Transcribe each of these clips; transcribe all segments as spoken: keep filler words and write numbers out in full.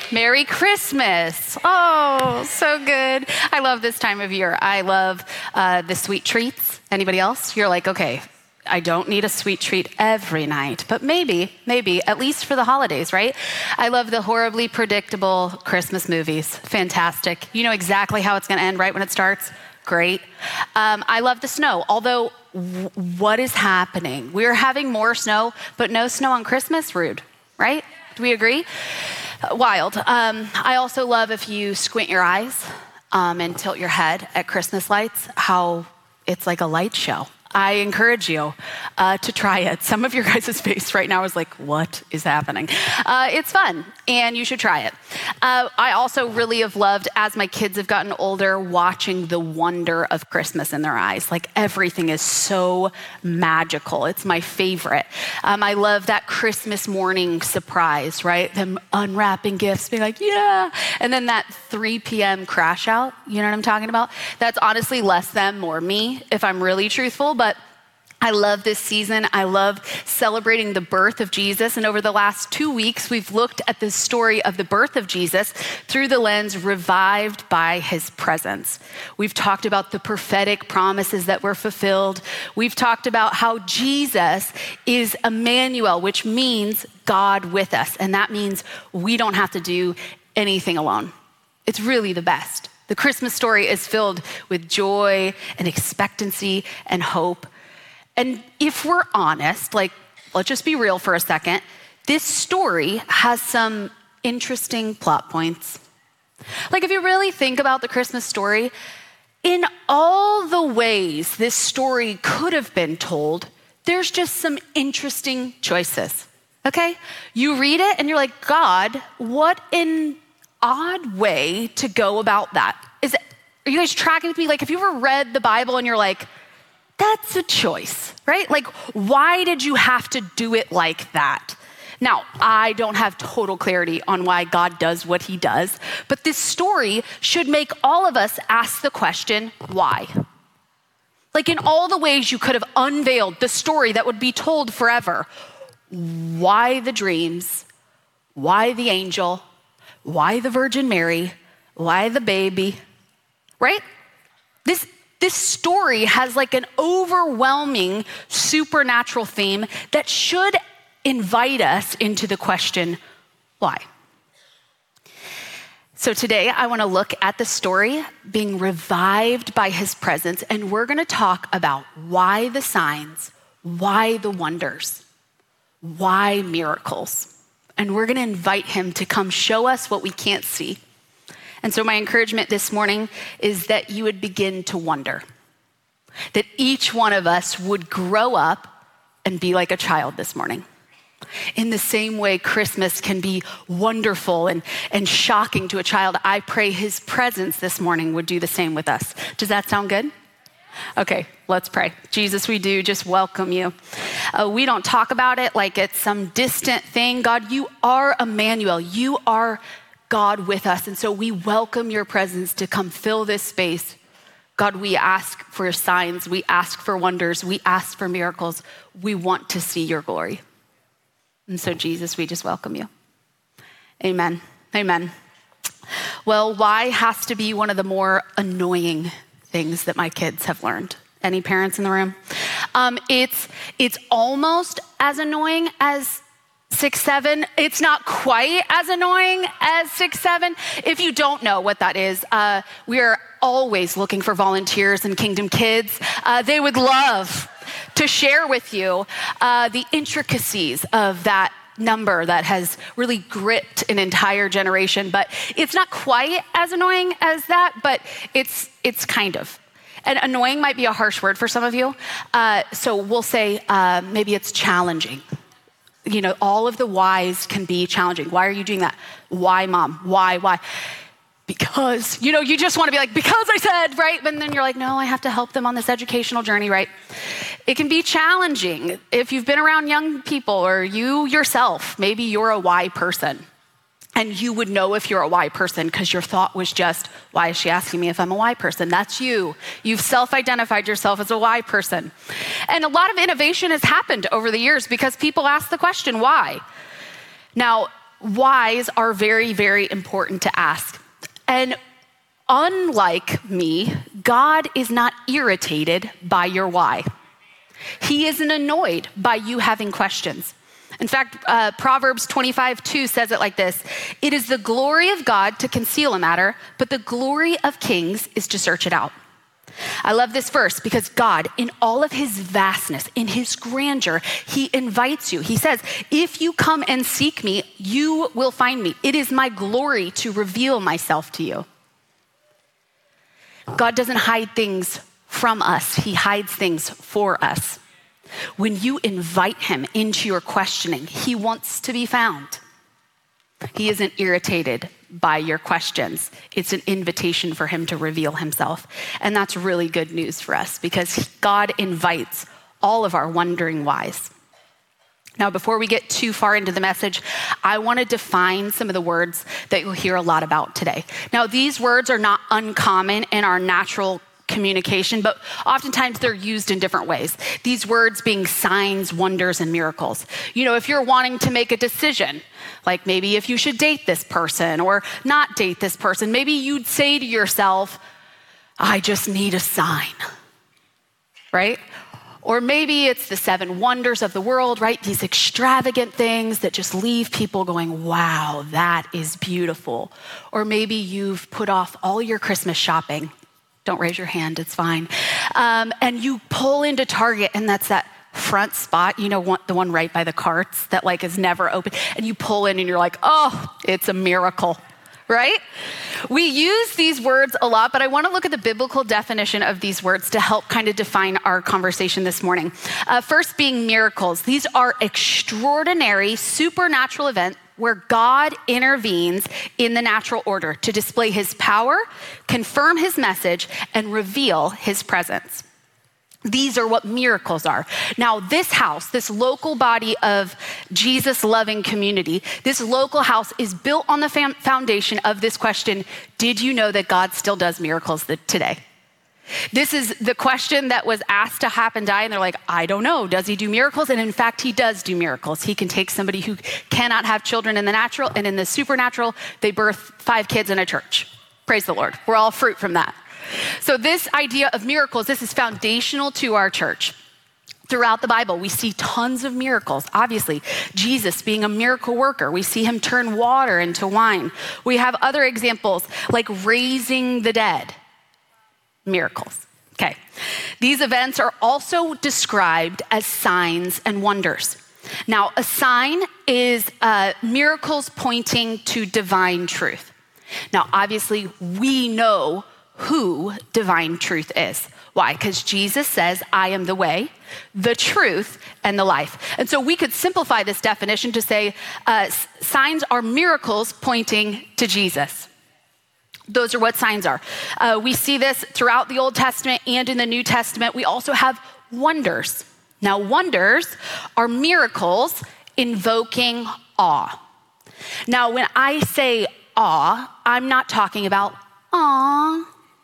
Merry Christmas. Oh, so good. I love this time of year. I love uh, the sweet treats. Anybody else? You're like, okay, I don't need a sweet treat every night, but maybe, maybe, at least for the holidays, right? I love the horribly predictable Christmas movies. Fantastic. You know exactly how it's going to end right when it starts. Great. Um, I love the snow, although w- what is happening? We're having more snow, but no snow on Christmas? Rude, right? Do we agree? Uh, wild. Um, I also love if you squint your eyes um, and tilt your head at Christmas lights, how it's like a light show. I encourage you uh, to try it. Some of your guys' face right now is like, what is happening? Uh, it's fun, and you should try it. Uh, I also really have loved, as my kids have gotten older, watching the wonder of Christmas in their eyes. Like, everything is so magical. It's my favorite. Um, I love that Christmas morning surprise, right? Them unwrapping gifts, being like, yeah. And then that three p.m. crash out, you know what I'm talking about? That's honestly less them, more me, if I'm really truthful. But I love this season. I love celebrating the birth of Jesus. And over the last two weeks, we've looked at the story of the birth of Jesus through the lens revived by his presence. We've talked about the prophetic promises that were fulfilled. We've talked about how Jesus is Emmanuel, which means God with us. And that means we don't have to do anything alone. It's really the best. The Christmas story is filled with joy and expectancy and hope. And if we're honest, like, let's just be real for a second, this story has some interesting plot points. Like, if you really think about the Christmas story, in all the ways this story could have been told, there's just some interesting choices, okay? You read it and you're like, God, what an odd way to go about that. Is it, are you guys tracking with me? Like, have you ever read the Bible and you're like, that's a choice, right? Like, why did you have to do it like that? Now, I don't have total clarity on why God does what he does, but this story should make all of us ask the question, why? Like, in all the ways you could have unveiled the story that would be told forever, why the dreams? Why the angel? Why the Virgin Mary? Why the baby? Right? This This story has like an overwhelming supernatural theme that should invite us into the question, why? So today I want to look at the story being revived by his presence, and we're going to talk about why the signs, why the wonders, why miracles. And we're going to invite him to come show us what we can't see. And so my encouragement this morning is that you would begin to wonder, that each one of us would grow up and be like a child this morning. In the same way Christmas can be wonderful and, and shocking to a child, I pray his presence this morning would do the same with us. Does that sound good? Okay, let's pray. Jesus, we do just welcome you. Uh, we don't talk about it like it's some distant thing. God, you are Emmanuel. You are God with us. And so we welcome your presence to come fill this space. God, we ask for signs. We ask for wonders. We ask for miracles. We want to see your glory. And so Jesus, we just welcome you. Amen. Amen. Well, why has to be one of the more annoying things that my kids have learned. Any parents in the room? Um, it's, it's almost as annoying as Six, seven, it's not quite as annoying as six, seven. If you don't know what that is, uh, we are always looking for volunteers in Kingdom Kids. Uh, they would love to share with you uh, the intricacies of that number that has really gripped an entire generation. But it's not quite as annoying as that, but it's it's kind of. And annoying might be a harsh word for some of you. Uh, so we'll say uh, maybe it's challenging. You know, all of the whys can be challenging. Why are you doing that? Why, mom? Why, why? Because, you know, you just want to be like, because I said, right? But then you're like, no, I have to help them on this educational journey, right? It can be challenging. If you've been around young people or you yourself, maybe you're a why person. And you would know if you're a why person because your thought was just, why is she asking me if I'm a why person? That's you. You've self-identified yourself as a why person. And a lot of innovation has happened over the years because people ask the question, why? Now, whys are very, very important to ask. And unlike me, God is not irritated by your why. He isn't annoyed by you having questions. In fact, uh, Proverbs twenty-five two says it like this: "It is the glory of God to conceal a matter, but the glory of kings is to search it out." I love this verse because God, in all of his vastness, in his grandeur, he invites you. He says, if you come and seek me, you will find me. It is my glory to reveal myself to you. God doesn't hide things from us. He hides things for us. When you invite him into your questioning, he wants to be found. He isn't irritated by your questions. It's an invitation for him to reveal himself. And that's really good news for us because God invites all of our wondering whys. Now, before we get too far into the message, I want to define some of the words that you'll hear a lot about today. Now, these words are not uncommon in our natural communication, but oftentimes they're used in different ways. These words being signs, wonders, and miracles. You know, if you're wanting to make a decision, like maybe if you should date this person or not date this person, maybe you'd say to yourself, I just need a sign, right? Or maybe it's the seven wonders of the world, right? These extravagant things that just leave people going, wow, that is beautiful. Or maybe you've put off all your Christmas shopping. Don't raise your hand, it's fine. Um, and you pull into Target and that's that front spot, you know, one, the one right by the carts that like is never open. And you pull in and you're like, oh, it's a miracle, right? We use these words a lot, but I want to look at the biblical definition of these words to help kind of define our conversation this morning. Uh, first being miracles. These are extraordinary supernatural events where God intervenes in the natural order to display his power, confirm his message, and reveal his presence. These are what miracles are. Now, this house, this local body of Jesus-loving community, this local house is built on the fam- foundation of this question, did you know that God still does miracles th- today? This is the question that was asked to Hap and Die, and they're like, I don't know, does he do miracles? And in fact, he does do miracles. He can take somebody who cannot have children in the natural, and in the supernatural, they birth five kids in a church. Praise the Lord. We're all fruit from that. So this idea of miracles, this is foundational to our church. Throughout the Bible, we see tons of miracles. Obviously, Jesus being a miracle worker. We see him turn water into wine. We have other examples like raising the dead. Miracles. Okay. These events are also described as signs and wonders. Now, a sign is uh, miracles pointing to divine truth. Now, obviously, we know who divine truth is. Why? Because Jesus says, I am the way, the truth, and the life. And so we could simplify this definition to say uh, signs are miracles pointing to Jesus. Those are what signs are. Uh, we see this throughout the Old Testament and in the New Testament. We also have wonders. Now, wonders are miracles invoking awe. Now, when I say awe, I'm not talking about aw,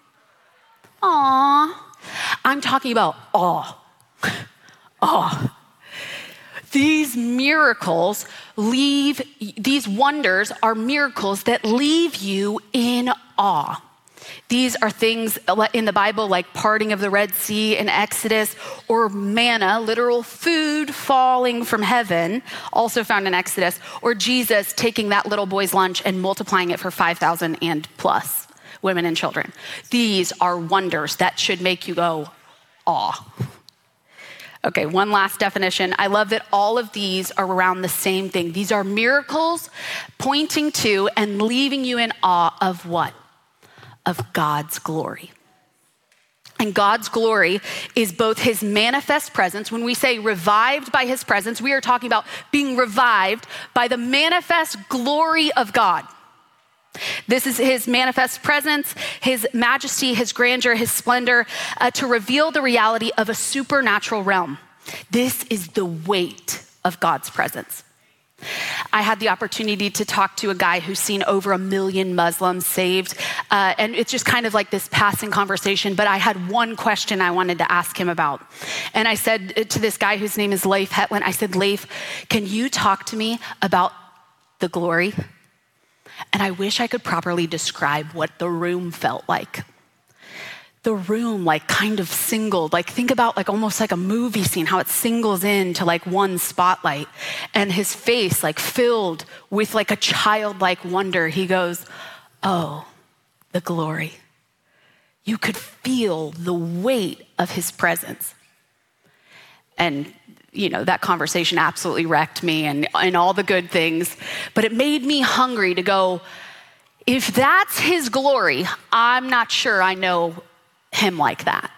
aw. I'm talking about awe, awe. These miracles leave, these wonders are miracles that leave you in awe. These are things in the Bible like parting of the Red Sea in Exodus, or manna, literal food falling from heaven, also found in Exodus, or Jesus taking that little boy's lunch and multiplying it for five thousand and plus women and children. These are wonders that should make you go, awe. Okay, one last definition. I love that all of these are around the same thing. These are miracles pointing to and leaving you in awe of what? Of God's glory. And God's glory is both his manifest presence. When we say revived by his presence, we are talking about being revived by the manifest glory of God. This is his manifest presence, his majesty, his grandeur, his splendor, uh, to reveal the reality of a supernatural realm. This is the weight of God's presence. I had the opportunity to talk to a guy who's seen over a million Muslims saved. Uh, and it's just kind of like this passing conversation, but I had one question I wanted to ask him about. And I said to this guy whose name is Leif Hetland, I said, Leif, can you talk to me about the glory. And I wish I could properly describe what the room felt like. The room like kind of singled, like think about like almost like a movie scene, how it singles in to like one spotlight, and his face like filled with like a childlike wonder. He goes, oh, the glory. You could feel the weight of his presence. And you know, that conversation absolutely wrecked me and, and all the good things, but it made me hungry to go, if that's his glory, I'm not sure I know him like that.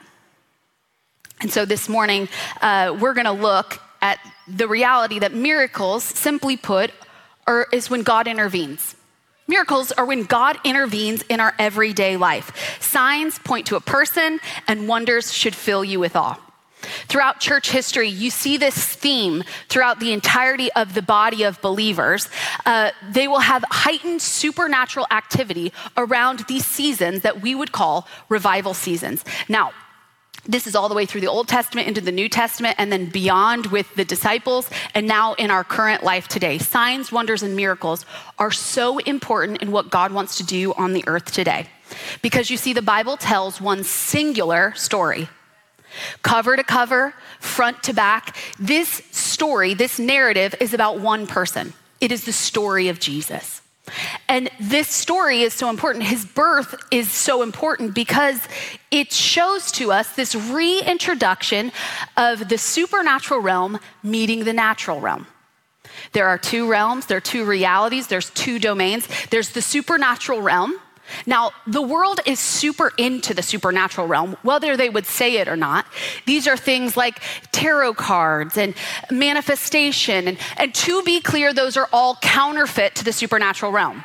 And so this morning, uh, we're gonna look at the reality that miracles, simply put, are, is when God intervenes. Miracles are when God intervenes in our everyday life. Signs point to a person, and wonders should fill you with awe. Throughout church history, you see this theme throughout the entirety of the body of believers. Uh, they will have heightened supernatural activity around these seasons that we would call revival seasons. Now, this is all the way through the Old Testament into the New Testament and then beyond with the disciples and now in our current life today. Signs, wonders, and miracles are so important in what God wants to do on the earth today. Because you see, the Bible tells one singular story. Cover to cover, front to back, this story, this narrative is about one person. It is the story of Jesus. And this story is so important. His birth is so important because it shows to us this reintroduction of the supernatural realm meeting the natural realm. There are two realms, there are two realities, there's two domains. There's the supernatural realm. Now, the world is super into the supernatural realm, whether they would say it or not. These are things like tarot cards and manifestation. And, and to be clear, those are all counterfeit to the supernatural realm.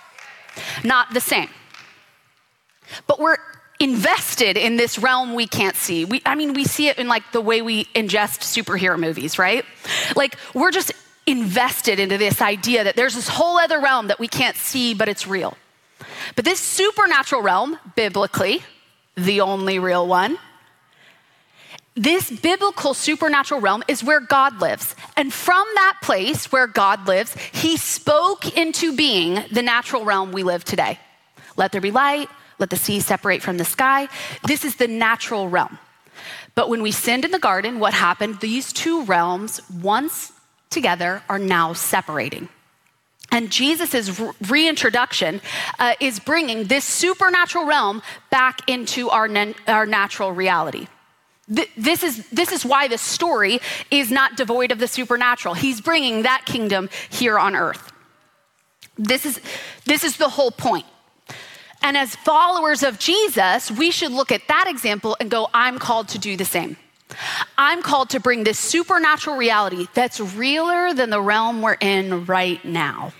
Not the same. But we're invested in this realm we can't see. We, I mean, we see it in like the way we ingest superhero movies, right? Like we're just invested into this idea that there's this whole other realm that we can't see, but it's real. But this supernatural realm, biblically, the only real one, this biblical supernatural realm is where God lives. And from that place where God lives, he spoke into being the natural realm we live today. Let there be light, let the sea separate from the sky. This is the natural realm. But when we sinned in the garden, what happened? These two realms, once together, are now separating. And Jesus' reintroduction uh, is bringing this supernatural realm back into our, na- our natural reality. Th- this is, this is why the story is not devoid of the supernatural. He's bringing that kingdom here on earth. This is, this is the whole point. And as followers of Jesus, we should look at that example and go, I'm called to do the same. I'm called to bring this supernatural reality that's realer than the realm we're in right now.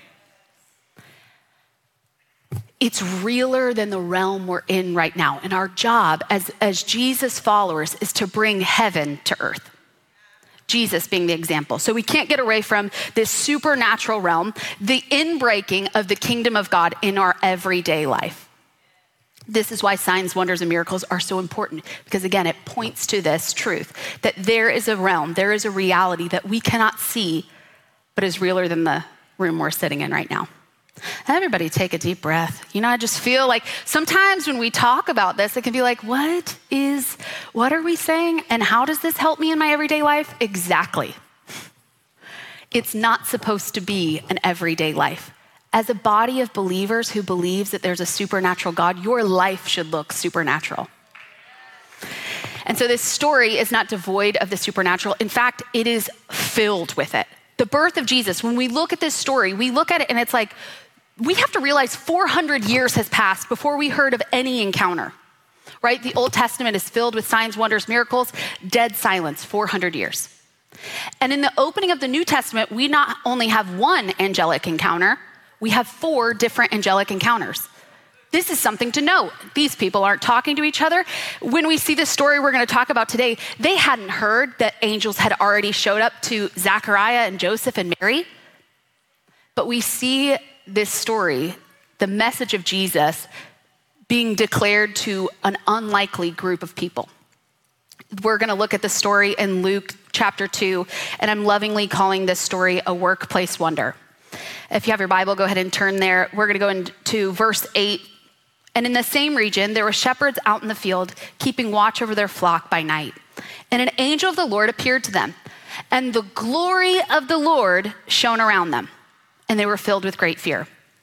It's realer than the realm we're in right now. And our job as, as Jesus followers is to bring heaven to earth. Jesus being the example. So we can't get away from this supernatural realm, the inbreaking of the kingdom of God in our everyday life. This is why signs, wonders, and miracles are so important, because again, it points to this truth that there is a realm, there is a reality that we cannot see, but is realer than the room we're sitting in right now. Everybody take a deep breath. You know, I just feel like sometimes when we talk about this, it can be like, what is, what are we saying? And how does this help me in my everyday life? Exactly. It's not supposed to be an everyday life. As a body of believers who believes that there's a supernatural God, your life should look supernatural. And so this story is not devoid of the supernatural. In fact, it is filled with it. The birth of Jesus, when we look at this story, we look at it and it's like, we have to realize four hundred years has passed before we heard of any encounter, right? The Old Testament is filled with signs, wonders, miracles, dead silence, four hundred years. And in the opening of the New Testament, we not only have one angelic encounter, we have four different angelic encounters. This is something to note. These people aren't talking to each other. When we see this story we're going to talk about today, they hadn't heard that angels had already showed up to Zachariah and Joseph and Mary. But we see this story, the message of Jesus, being declared to an unlikely group of people. We're going to look at the story in Luke chapter two, and I'm lovingly calling this story a workplace wonder. If you have your Bible, go ahead and turn there. We're going to go into verse eight. And in the same region, there were shepherds out in the field, keeping watch over their flock by night. And an angel of the Lord appeared to them, and the glory of the Lord shone around them, and they were filled with great fear.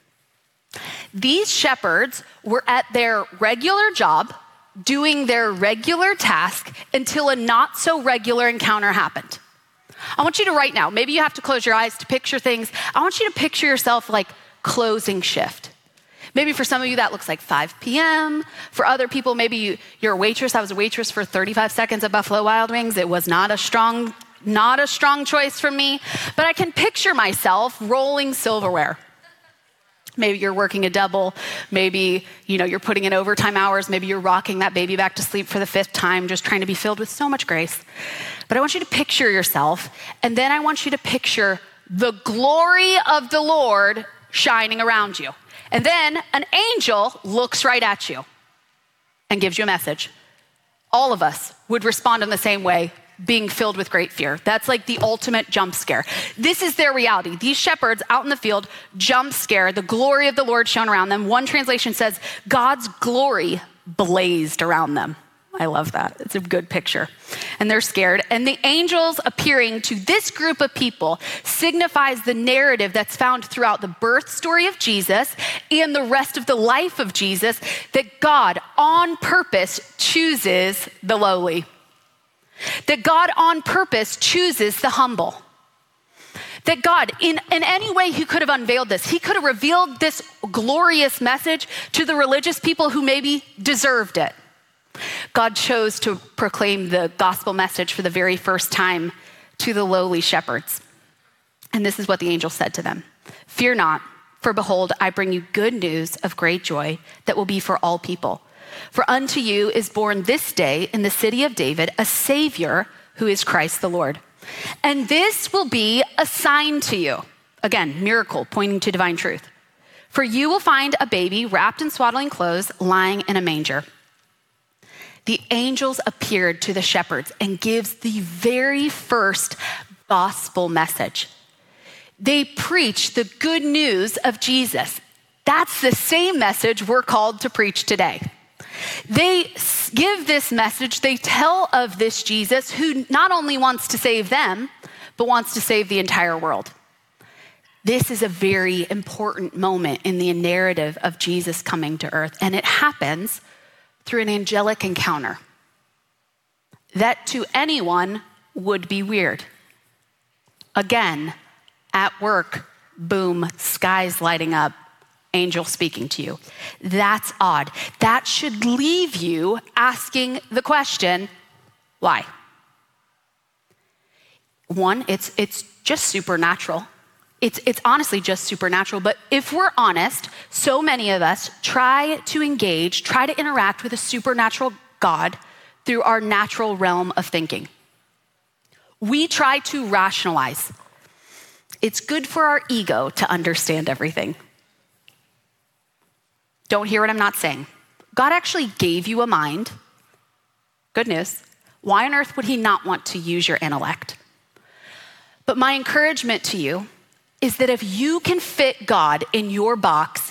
These shepherds were at their regular job, doing their regular task, until a not so regular encounter happened. I want you to right now, maybe you have to close your eyes to picture things. I want you to picture yourself like closing shift. Maybe for some of you that looks like five p.m. For other people, maybe you, you're a waitress. I was a waitress for thirty-five seconds at Buffalo Wild Wings. It was not a strong, not a strong choice from me, but I can picture myself rolling silverware. Maybe you're working a double. Maybe, you know, you're putting in overtime hours. Maybe you're rocking that baby back to sleep for the fifth time, just trying to be filled with so much grace. But I want you to picture yourself, and then I want you to picture the glory of the Lord shining around you. And then an angel looks right at you and gives you a message. All of us would respond in the same way, being filled with great fear. That's like the ultimate jump scare. This is their reality. These shepherds out in the field, jump scare, the glory of the Lord shone around them. One translation says, God's glory blazed around them. I love that. It's a good picture. And they're scared. And the angels appearing to this group of people signifies the narrative that's found throughout the birth story of Jesus and the rest of the life of Jesus, that God on purpose chooses the lowly. That God on purpose chooses the humble. That God, in, in any way he could have unveiled this, he could have revealed this glorious message to the religious people who maybe deserved it. God chose to proclaim the gospel message for the very first time to the lowly shepherds. And this is what the angel said to them. Fear not, for behold, I bring you good news of great joy that will be for all people. For unto you is born this day in the city of David a Savior who is Christ the Lord. And this will be a sign to you. Again, miracle pointing to divine truth. For you will find a baby wrapped in swaddling clothes lying in a manger. The angels appeared to the shepherds and gives the very first gospel message. They preach the good news of Jesus. That's the same message we're called to preach today. They give this message, they tell of this Jesus who not only wants to save them, but wants to save the entire world. This is a very important moment in the narrative of Jesus coming to earth, and it happens through an angelic encounter that to anyone would be weird. Again, at work, boom, skies lighting up, angel speaking to you. That's odd. That should leave you asking the question, why? One, it's it's just supernatural. It's, it's honestly just supernatural, but if we're honest, so many of us try to engage, try to interact with a supernatural God through our natural realm of thinking. We try to rationalize. It's good for our ego to understand everything. Don't hear what I'm not saying. God actually gave you a mind. Good news. Why on earth would he not want to use your intellect? But my encouragement to you is that if you can fit God in your box,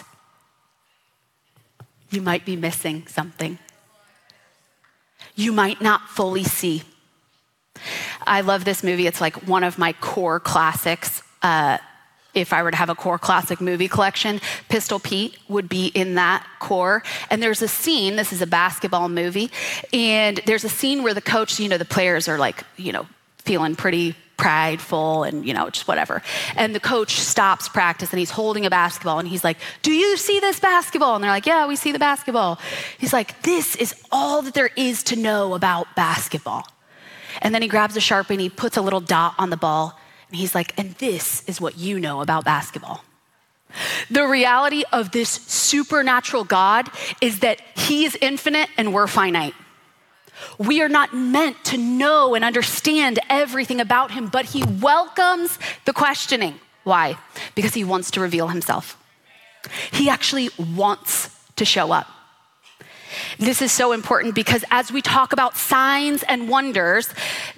you might be missing something. You might not fully see. I love this movie. It's like one of my core classics. Uh, if I were to have a core classic movie collection, Pistol Pete would be in that core. And there's a scene, this is a basketball movie, and there's a scene where the coach, you know, the players are like, you know, feeling pretty prideful and, you know, just whatever. And the coach stops practice and he's holding a basketball and he's like, do you see this basketball? And they're like, yeah, we see the basketball. He's like, this is all that there is to know about basketball. And then he grabs a Sharpie and he puts a little dot on the ball and he's like, and this is what you know about basketball. The reality of this supernatural God is that he is infinite and we're finite. We are not meant to know and understand everything about him, but he welcomes the questioning. Why? Because he wants to reveal himself. He actually wants to show up. This is so important because as we talk about signs and wonders,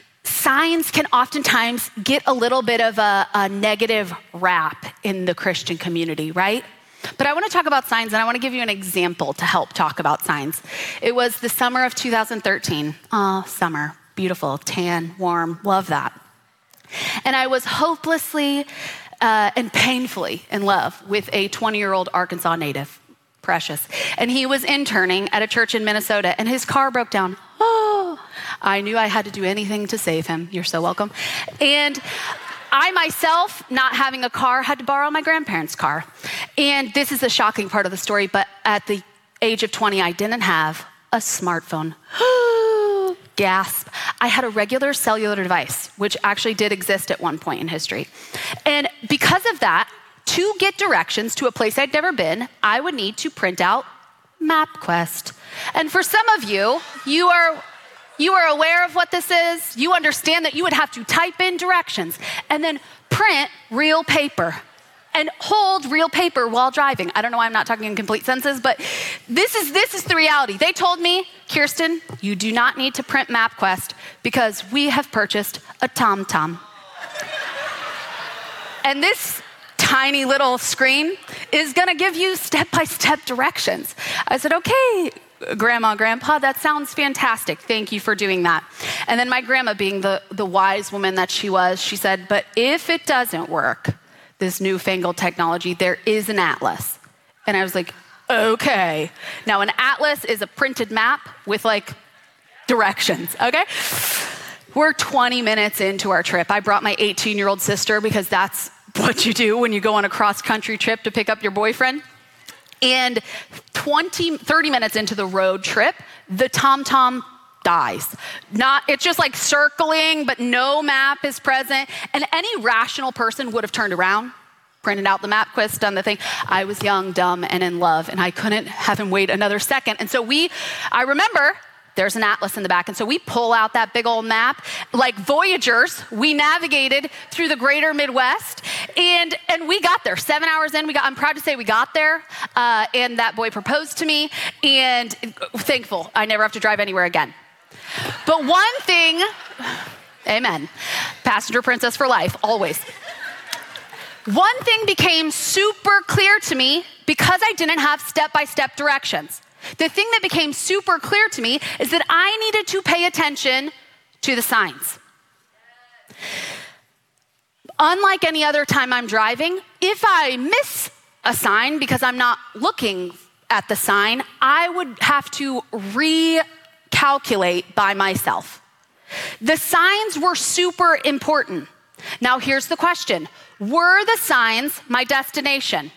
signs can oftentimes get a little bit of a, a negative rap in the Christian community, right? But I want to talk about signs, and I want to give you an example to help talk about signs. It was the summer of two thousand thirteen. Oh, summer, beautiful, tan, warm, love that. And I was hopelessly uh, and painfully in love with a twenty-year-old Arkansas native, Precious. And he was interning at a church in Minnesota, and his car broke down. Oh, I knew I had to do anything to save him. You're so welcome. And I myself, not having a car, had to borrow my grandparents' car. And this is a shocking part of the story, but at the age of twenty, I didn't have a smartphone. Gasp. I had a regular cellular device, which actually did exist at one point in history. And because of that, to get directions to a place I'd never been, I would need to print out MapQuest. And for some of you, you are You are aware of what this is. You understand that you would have to type in directions and then print real paper and hold real paper while driving. I don't know why I'm not talking in complete sentences, but this is this is the reality. They told me, Kirsten, you do not need to print MapQuest because we have purchased a TomTom. And this tiny little screen is gonna give you step-by-step directions. I said, okay, Grandma, Grandpa, that sounds fantastic. Thank you for doing that. And then my grandma, being the, the wise woman that she was, she said, but if it doesn't work, this newfangled technology, there is an atlas. And I was like, okay. Now an atlas is a printed map with like directions, okay? We're twenty minutes into our trip. I brought my eighteen-year-old sister because that's what you do when you go on a cross-country trip to pick up your boyfriend. And twenty, thirty minutes into the road trip, the TomTom dies. Not, it's just like circling, but no map is present. And any rational person would have turned around, printed out the MapQuest, done the thing. I was young, dumb, and in love, and I couldn't have him wait another second. And so we, I remember, there's an atlas in the back. And so we pull out that big old map. Like Voyagers, we navigated through the greater Midwest. And and we got there. Seven hours in, we got, I'm proud to say we got there. Uh, and that boy proposed to me. And thankful I never have to drive anywhere again. But one thing, amen. Passenger princess for life, always. One thing became super clear to me because I didn't have step-by-step directions. The thing that became super clear to me is that I needed to pay attention to the signs. Unlike any other time I'm driving, if I miss a sign because I'm not looking at the sign, I would have to recalculate by myself. The signs were super important. Now here's the question. Were the signs my destination?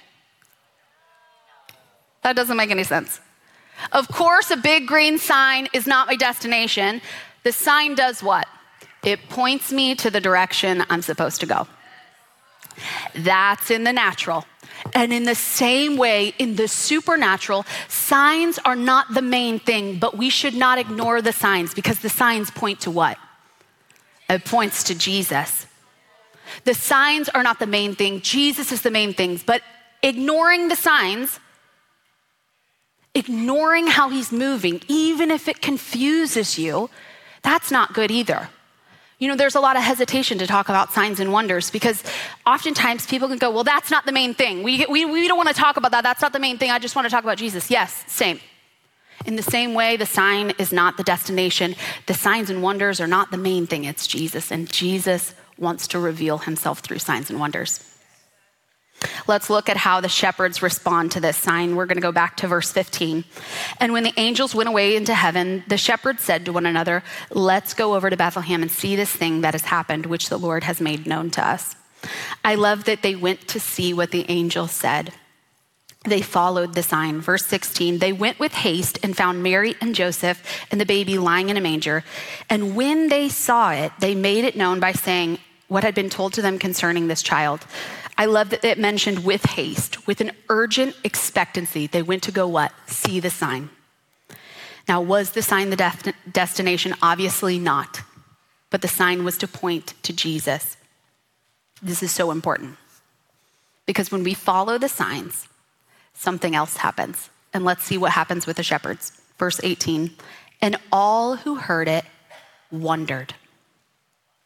That doesn't make any sense. Of course, a big green sign is not my destination. The sign does what? It points me to the direction I'm supposed to go. That's in the natural. And in the same way, in the supernatural, signs are not the main thing, but we should not ignore the signs because the signs point to what? It points to Jesus. The signs are not the main thing. Jesus is the main thing, but ignoring the signs, ignoring how he's moving, even if it confuses you, that's not good either. You know, there's a lot of hesitation to talk about signs and wonders because oftentimes people can go, well, that's not the main thing. We, we, we don't want to talk about that. That's not the main thing. I just want to talk about Jesus. Yes, same. In the same way, the sign is not the destination. The signs and wonders are not the main thing. It's Jesus, and Jesus wants to reveal himself through signs and wonders. Let's look at how the shepherds respond to this sign. We're going to go back to verse fifteen. And when the angels went away into heaven, the shepherds said to one another, let's go over to Bethlehem and see this thing that has happened, which the Lord has made known to us. I love that they went to see what the angel said. They followed the sign. Verse sixteen, they went with haste and found Mary and Joseph and the baby lying in a manger. And when they saw it, they made it known by saying what had been told to them concerning this child. I love that it mentioned with haste, with an urgent expectancy. They went to go what? See the sign. Now, was the sign the def- destination? Obviously not. But the sign was to point to Jesus. This is so important. Because when we follow the signs, something else happens. And let's see what happens with the shepherds. Verse eighteen, and all who heard it wondered.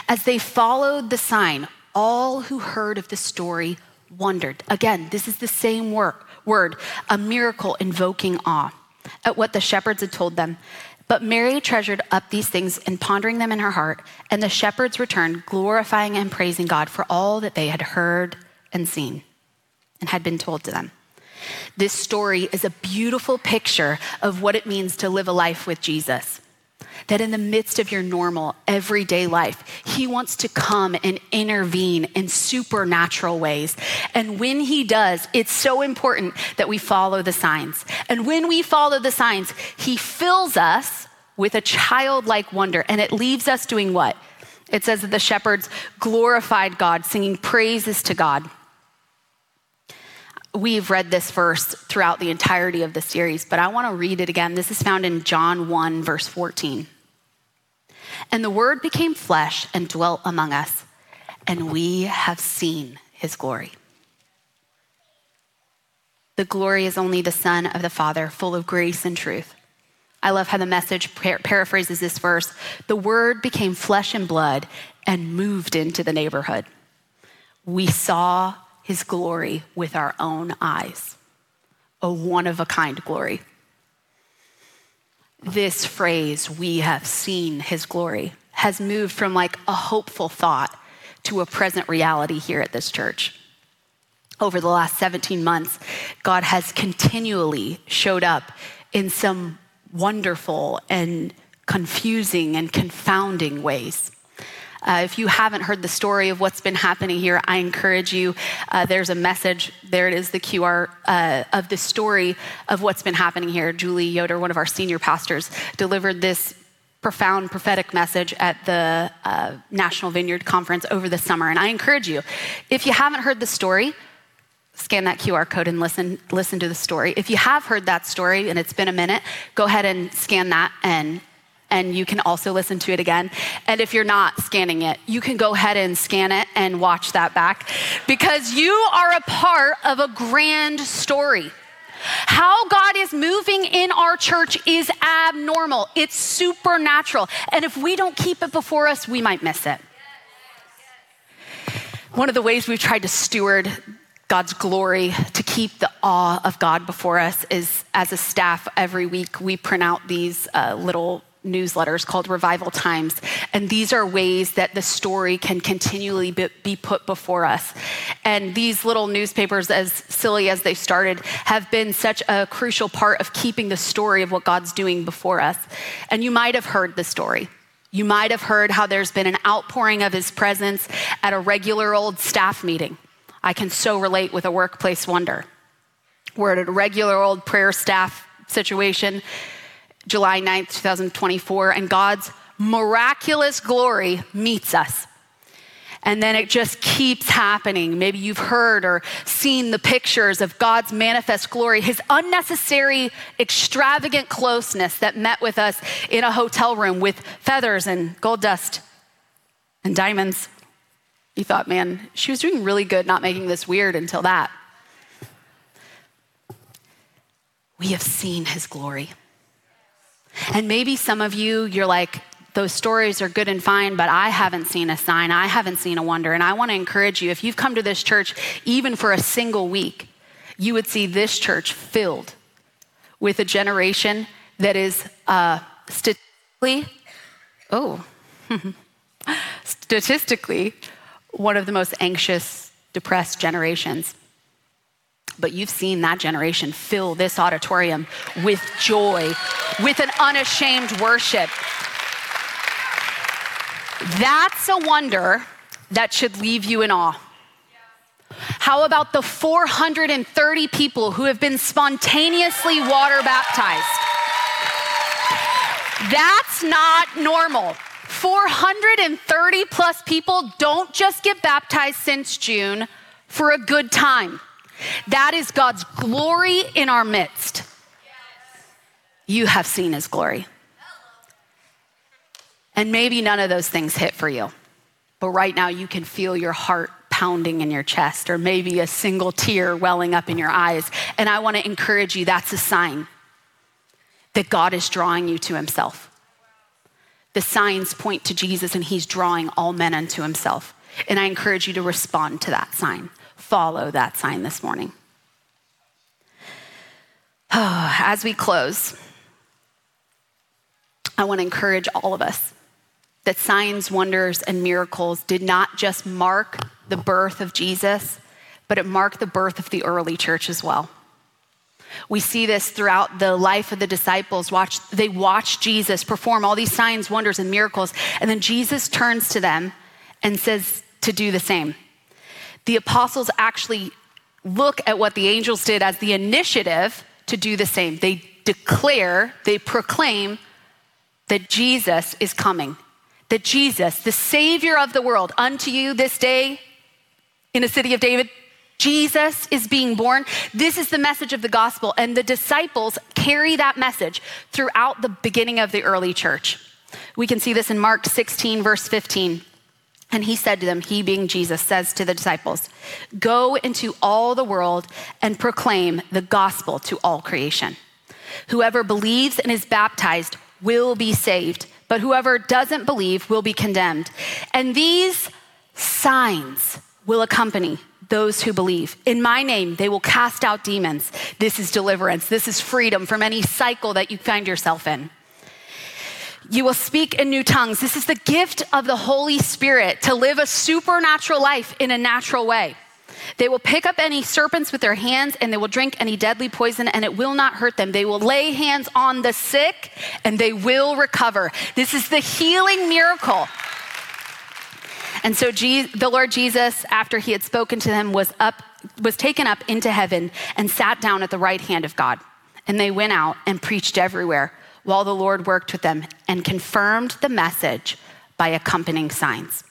As they followed the sign, all who heard of the story wondered. Again, this is the same word, word, a miracle invoking awe at what the shepherds had told them. But Mary treasured up these things and pondering them in her heart, and the shepherds returned, glorifying and praising God for all that they had heard and seen and had been told to them. This story is a beautiful picture of what it means to live a life with Jesus. That in the midst of your normal, everyday life, he wants to come and intervene in supernatural ways. And when he does, it's so important that we follow the signs. And when we follow the signs, he fills us with a childlike wonder, and it leaves us doing what? It says that the shepherds glorified God, singing praises to God. We've read this verse throughout the entirety of the series, but I want to read it again. This is found in John one, verse fourteen. And the word became flesh and dwelt among us, and we have seen his glory. The glory is only the Son of the Father, full of grace and truth. I love how the Message par- paraphrases this verse. The word became flesh and blood and moved into the neighborhood. We saw his glory with our own eyes, a one-of-a-kind glory. This phrase, we have seen his glory, has moved from like a hopeful thought to a present reality here at this church. Over the last seventeen months, God has continually showed up in some wonderful and confusing and confounding ways. Uh, if you haven't heard the story of what's been happening here, I encourage you. Uh, there's a message, there it is, the Q R uh, of the story of what's been happening here. Julie Yoder, one of our senior pastors, delivered this profound prophetic message at the uh, National Vineyard Conference over the summer. And I encourage you, if you haven't heard the story, scan that Q R code and listen, listen to the story. If you have heard that story and it's been a minute, go ahead and scan that and And you can also listen to it again. And if you're not scanning it, you can go ahead and scan it and watch that back, because you are a part of a grand story. How God is moving in our church is abnormal. It's supernatural. And if we don't keep it before us, we might miss it. One of the ways we've tried to steward God's glory, to keep the awe of God before us, is as a staff every week we print out these uh, little newsletters called Revival Times. And these are ways that the story can continually be put before us. And these little newspapers, as silly as they started, have been such a crucial part of keeping the story of what God's doing before us. And you might have heard the story. You might have heard how there's been an outpouring of his presence at a regular old staff meeting. I can so relate with a workplace wonder. We're at a regular old prayer staff situation, July ninth, twenty twenty-four, and God's miraculous glory meets us. And then it just keeps happening. Maybe you've heard or seen the pictures of God's manifest glory, his unnecessary, extravagant closeness that met with us in a hotel room with feathers and gold dust and diamonds. You thought, man, she was doing really good not making this weird until that. We have seen his glory. And maybe some of you, you're like, those stories are good and fine, but I haven't seen a sign. I haven't seen a wonder. And I want to encourage you, if you've come to this church, even for a single week, you would see this church filled with a generation that is uh, statistically, oh, statistically, one of the most anxious, depressed generations. But you've seen that generation fill this auditorium with joy, with an unashamed worship. That's a wonder that should leave you in awe. How about the four hundred thirty people who have been spontaneously water baptized? That's not normal. four hundred thirty plus people don't just get baptized since June for a good time. That is God's glory in our midst. You have seen his glory. And maybe none of those things hit for you, but right now you can feel your heart pounding in your chest, or maybe a single tear welling up in your eyes. And I want to encourage you, that's a sign that God is drawing you to himself. The signs point to Jesus, and he's drawing all men unto himself. And I encourage you to respond to that sign. Follow that sign this morning. As we close, I want to encourage all of us that signs, wonders, and miracles did not just mark the birth of Jesus, but it marked the birth of the early church as well. We see this throughout the life of the disciples. Watch, they watched Jesus perform all these signs, wonders, and miracles, and then Jesus turns to them and says to do the same. The apostles actually look at what the angels did as the initiative to do the same. They declare, they proclaim that Jesus is coming, that Jesus, the Savior of the world, unto you this day in the city of David, Jesus is being born. This is the message of the gospel, and the disciples carry that message throughout the beginning of the early church. We can see this in Mark sixteen, verse fifteen. And he said to them, he being Jesus, says to the disciples, go into all the world and proclaim the gospel to all creation. Whoever believes and is baptized will be saved, but whoever doesn't believe will be condemned. And these signs will accompany those who believe. In my name, they will cast out demons. This is deliverance. This is freedom from any cycle that you find yourself in. You will speak in new tongues. This is the gift of the Holy Spirit to live a supernatural life in a natural way. They will pick up any serpents with their hands, and they will drink any deadly poison, and it will not hurt them. They will lay hands on the sick, and they will recover. This is the healing miracle. And so the Lord Jesus, after he had spoken to them, was up, was taken up into heaven and sat down at the right hand of God. And they went out and preached everywhere while the Lord worked with them and confirmed the message by accompanying signs.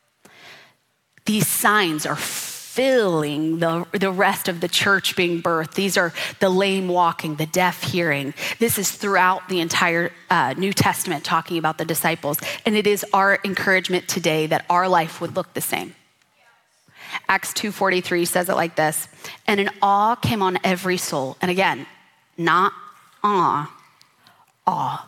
These signs are filling the, the rest of the church being birthed. These are the lame walking, the deaf hearing. This is throughout the entire uh, New Testament talking about the disciples. And it is our encouragement today that our life would look the same. Acts two forty-three says it like this, and an awe came on every soul. And again, not awe, awe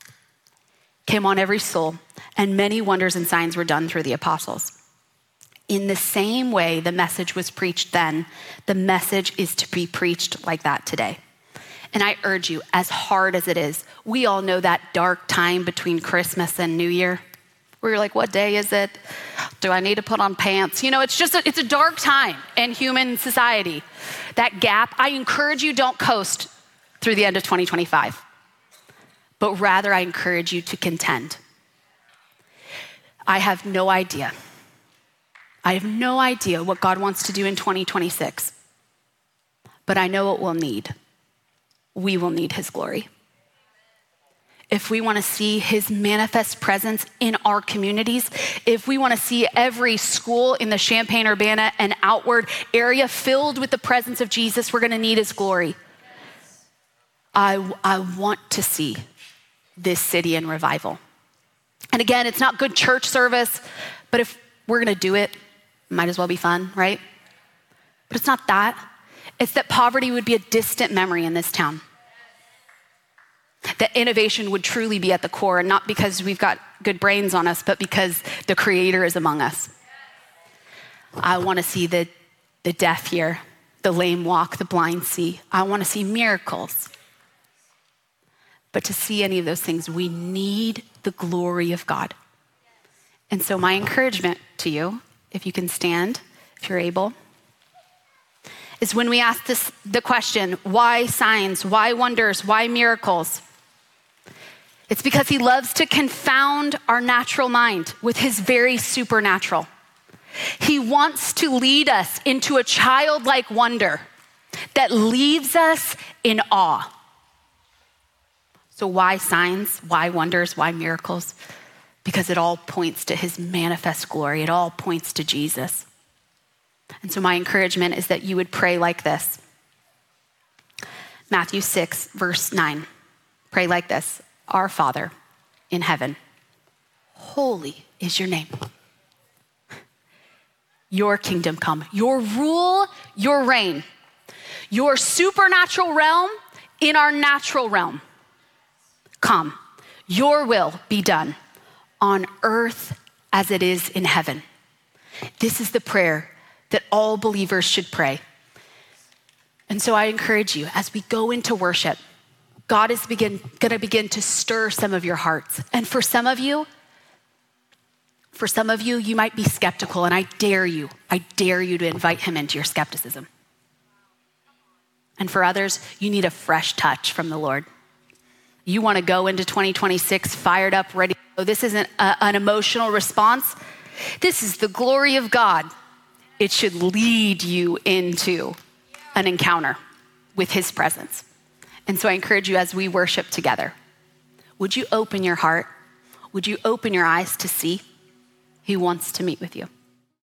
came on every soul, and many wonders and signs were done through the apostles. In the same way the message was preached then, the message is to be preached like that today. And I urge you, as hard as it is, we all know that dark time between Christmas and New Year, where you're like, what day is it? Do I need to put on pants? You know, it's just, a, it's a dark time in human society. That gap, I encourage you, don't coast through the end of twenty twenty-five, but rather I encourage you to contend. I have no idea. I have no idea what God wants to do in twenty twenty-six, but I know what we'll need. We will need his glory. If we want to see his manifest presence in our communities, if we want to see every school in the Champaign-Urbana and outward area filled with the presence of Jesus, we're going to need his glory. I, I want to see this city in revival. And again, it's not good church service, but if we're going to do it, might as well be fun, right? But it's not that. It's that poverty would be a distant memory in this town. That innovation would truly be at the core, and not because we've got good brains on us, but because the Creator is among us. I want to see the, the deaf hear, the lame walk, the blind see. I want to see miracles. But to see any of those things, we need the glory of God. And so my encouragement to you, if you can stand, if you're able, is when we ask this, the question, why signs, why wonders, why miracles? It's because he loves to confound our natural mind with his very supernatural. He wants to lead us into a childlike wonder that leaves us in awe. So why signs, why wonders, why miracles? Because it all points to his manifest glory. It all points to Jesus. And so my encouragement is that you would pray like this. Matthew six, verse nine. Pray like this. Our Father in heaven, holy is your name. Your kingdom come. Your rule, your reign. Your supernatural realm in our natural realm. Come. Your will be done on earth as it is in heaven. This is the prayer that all believers should pray. And so I encourage you, as we go into worship, God is begin, gonna begin to stir some of your hearts. And for some of you, for some of you, you might be skeptical, and I dare you, I dare you to invite him into your skepticism. And for others, you need a fresh touch from the Lord. You wanna go into twenty twenty-six fired up, ready to go. This isn't a, an emotional response. This is the glory of God. It should lead you into an encounter with his presence. And so I encourage you, as we worship together, would you open your heart? Would you open your eyes to see? He wants to meet with you.